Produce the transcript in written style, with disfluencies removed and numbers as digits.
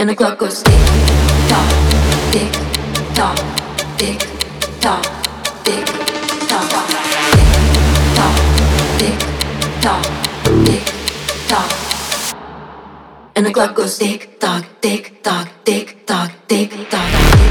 And the clock goes tick tock, tick tock, tick tock, tick tock, tick tock, tick tock, tick tock. And the clock goes tick tock, tick tock, tick tock, tick tock.